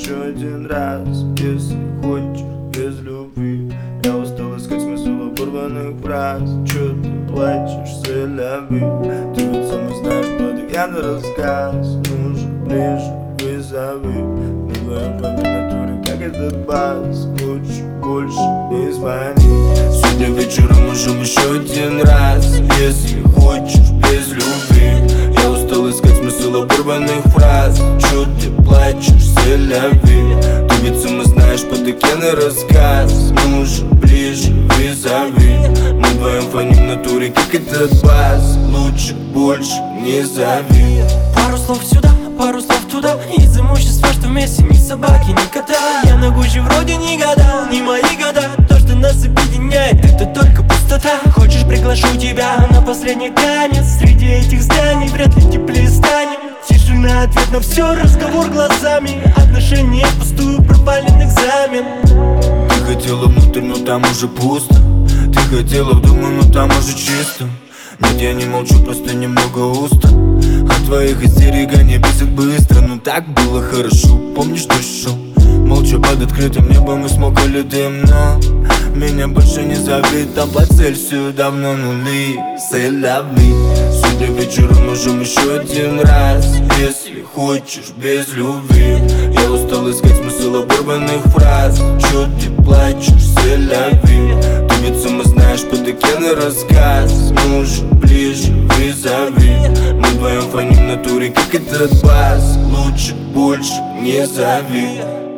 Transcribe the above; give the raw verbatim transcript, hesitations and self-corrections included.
еще один раз, если хочешь, без любви. Я устал искать смысл оборванных фраз. Чё ты плачешь, селяви? Ты ведь сам знаешь, постоянный рассказ. Ну же, ближе, вызови. Мы вдвоем по натуре, как этот бас. Лучше, больше не звони. Сегодня вечером можем еще один раз, если хочешь, без любви. Я устал искать смысл оборванных фраз. Чё ты плачешь, селяви? Ты ведь сам знаешь, постоянный рассказ. Ну же, ближе, вызови. Мы вдвоем фоним в натуре, как этот бас. Лучше, больше не зови. Пару слов сюда, пару слов туда. Из имущества, что вместе ни собаки, ни кота. Я на гуще вроде не гадал, не мои года. То, что нас объединяет, это только пустота. Хочешь, приглашу тебя на последний танец. Среди этих зданий вряд ли теплее станем. Тишина, ответ на все, разговор глазами. Отношения впустую, провален экзамен. Ты хотела внутрь, но там уже пусто. Ты хотела в думу, но там уже чисто. Нет, я не молчу, просто немного устал от твоих истерик, они бесят быстро. Но так было хорошо, помнишь, дождь шел? Молча под открытым небом мы смокали дым. Но меня больше не зови, там по Цельсию давно нули. Селяви. Сегодня вечером можем еще один раз, если хочешь, без любви. Я устал искать смысл оборванных фраз. Чё ты плачешь, селяви? Ты ведь сама знаешь, постоянный рассказ. Ну же, ближе, вызови. Мы вдвоем фоним в натуре, как этот бас. Лучше, больше не зови.